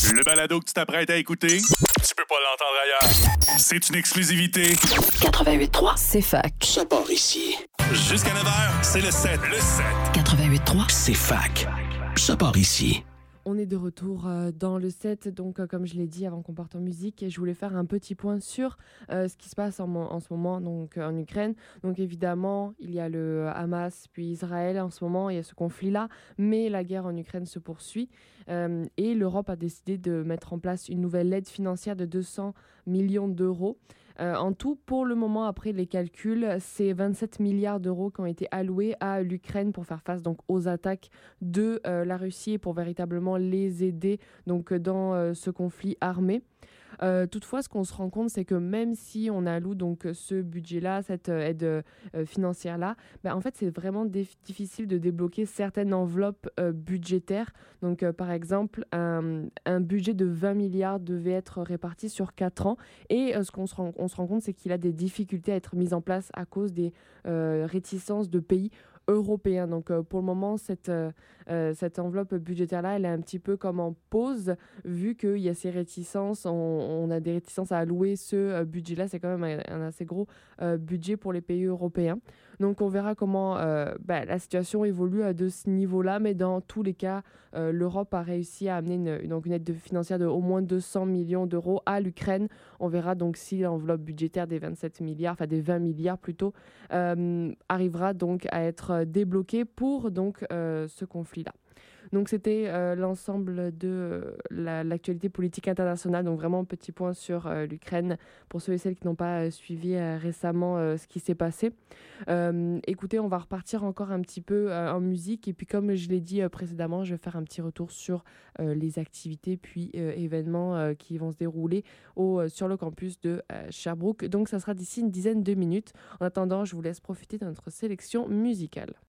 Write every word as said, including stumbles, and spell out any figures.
Le balado que tu t'apprêtes à écouter, tu peux pas l'entendre ailleurs. C'est une exclusivité. quatre-vingt-huit trois, c'est fac. Ça part ici. Jusqu'à neuf heures, c'est le sept. Le sept. quatre-vingt-huit trois, C'est fac. Ça part ici. On est de retour euh, dans le set, donc euh, comme je l'ai dit avant qu'on parte en musique, je voulais faire un petit point sur euh, ce qui se passe en, en ce moment donc, euh, en Ukraine. Donc évidemment, il y a le Hamas puis Israël en ce moment, il y a ce conflit-là, mais la guerre en Ukraine se poursuit euh, et l'Europe a décidé de mettre en place une nouvelle aide financière de deux cents millions d'euros. Euh, en tout, pour le moment, après les calculs, c'est vingt-sept milliards d'euros qui ont été alloués à l'Ukraine pour faire face donc, aux attaques de euh, la Russie et pour véritablement les aider donc, dans euh, ce conflit armé. Euh, toutefois, ce qu'on se rend compte, c'est que même si on alloue donc ce budget-là, cette euh, aide euh, financière-là, bah, en fait, c'est vraiment déf- difficile de débloquer certaines enveloppes euh, budgétaires. Donc, euh, par exemple, un, un budget de vingt milliards devait être réparti sur quatre ans. Et euh, ce qu'on se rend, on se rend compte, c'est qu'il a des difficultés à être mis en place à cause des euh, réticences de pays européens. Donc, euh, pour le moment, cette, euh, cette enveloppe budgétaire-là, elle est un petit peu comme en pause, vu qu'il y a ces réticences. On, on a des réticences à allouer ce euh, budget-là. C'est quand même un, un assez gros euh, budget pour les pays européens. Donc, on verra comment euh, bah, la situation évolue euh, de ce niveau-là. Mais dans tous les cas, euh, l'Europe a réussi à amener une, une, donc une aide de, financière de au moins deux cents millions d'euros à l'Ukraine. On verra donc si l'enveloppe budgétaire des vingt-sept milliards, enfin des vingt milliards plutôt, euh, arrivera donc à être débloquée pour donc, euh, ce conflit-là. Donc c'était euh, l'ensemble de euh, la, l'actualité politique internationale, donc vraiment un petit point sur euh, l'Ukraine pour ceux et celles qui n'ont pas euh, suivi euh, récemment euh, ce qui s'est passé. Euh, écoutez, on va repartir encore un petit peu euh, en musique et puis comme je l'ai dit euh, précédemment, je vais faire un petit retour sur euh, les activités puis euh, événements euh, qui vont se dérouler au, euh, sur le campus de euh, Sherbrooke. Donc ça sera d'ici une dizaine de minutes. En attendant, je vous laisse profiter de notre sélection musicale.